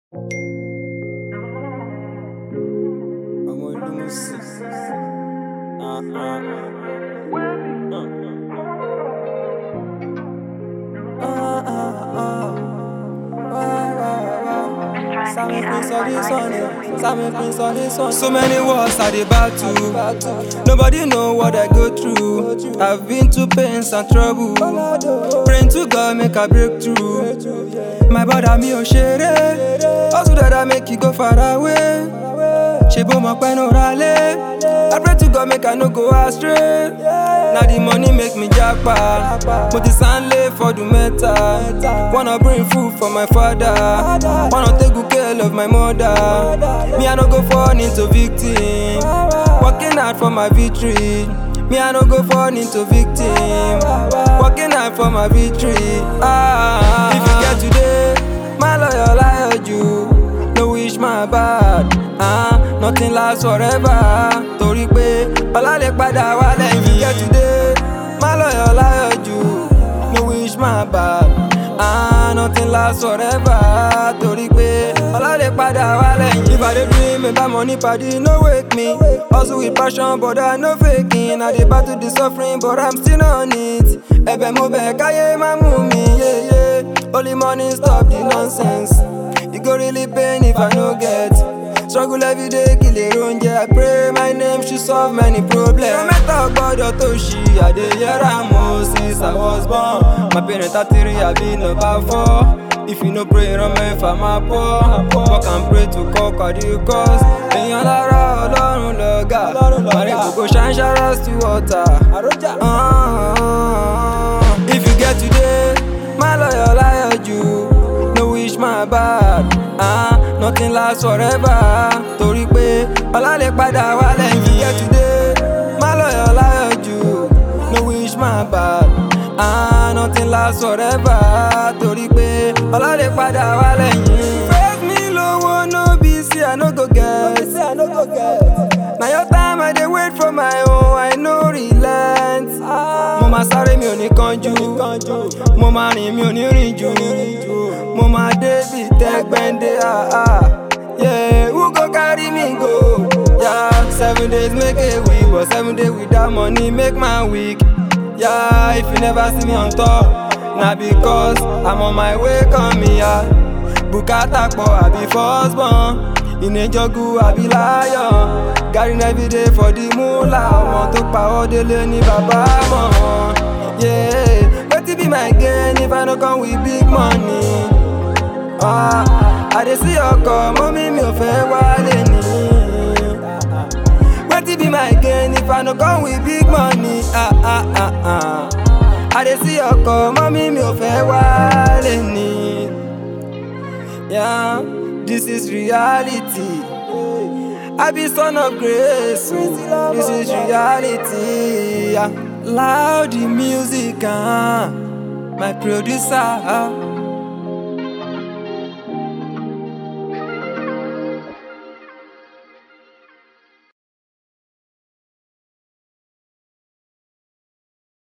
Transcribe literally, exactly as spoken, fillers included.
I'm gonna lose. Uh, uh, uh, uh, uh, uh. Sammy Prince on this one, eh. Sammy Prince on this one. So many wars I dey battle. Nobody know what I go through. I've been to pains and trouble. Praying to God make I break through. My brother mi ò ṣeré. Also that I make you go far away. Ṣebó mọ̀ pé no ralé. I pray to God make I no go astray. Now the money make me japa. Mo ti sanle for the meta. Wanna bring food for my father. Wanna take good care of my mother. Me I no go fall into victim. Working hard for my victory. Me I no go fall into victim. Working hard for my victory. Ah, if you get today, my loyal liar you. No wish my bad. Ah, nothing lasts forever. Torí pé ọlá lè padà wá lẹ́yìn. If you get today, my loyal liar you. No wish my bad. Ah, nothing lasts forever. Torí pé ọlá lè padà wá lẹ́yìn. If I dey dream about money, party no wake me. Hustle with passion, but I no faking. I dey battle the suffering, but I'm still on it. Ẹ̀bẹ̀ mo bẹ̀ káyé má mú mi, yeah, yeah. Only money stop the nonsense. It go really pain if I no get. Struggle every day, kill it own, yeah. I pray my name should solve many problems. No matter gbọ́dọ̀ tó ṣì, I dey hear am o since I was born. My parents are three, I been over four. If you no pray, ràn mẹ́fà máa pọ̀. Work and pray to conquer the cause. Èèyàn lára Ọlọ́run lọ̀gá. Màrí gbogbo ṣáńṣárá sí water. Uh, if you get today, my loyal liar you. No wish my bad. Ah, nothing lasts forever. Torí pé ọlá lè padà wá lẹ́yìn. If you get today, my loyal liar you. No wish my bad. Ah, nothing lasts forever. Torí pé ọlá lè padà wá lẹ́yìn. Face me lówó no be say I no go get. Na your time I dey wait for my own, I no relent. Mo máa sáré mi ò ní kánjú. Mo máa rìn mi ò ní rìn jù. Mo máa dé bí tẹ́gbẹ́ndé. Ah, ah. Yeah, who go carry me go? Yeah, seven days make a week, but seven days without money make my week. Yeah, if you never see me on top, na because I'm on my way come here. Bùkátà pọ̀ àbí first born. In a jungle àbí lion. Gathering every day for the moolah. Ọmọ tó pa ọ́ délé ní bàbá mọ̀. Yeah, wetin be my gain if I no come with big money? Ah, I dey see ọkọ̀ mọ́mí mi ò fẹ́ wálé ní. Wetin be my gain if I no come with big money? Ah, ah, ah, ah. I dey see ọkọ̀ mọ́mí mi ò fẹ́ wálé ní. Yeah, this is reality. I be son of grace. Oh. This is reality. Yeah. Loud the music, ah, my producer. Ah.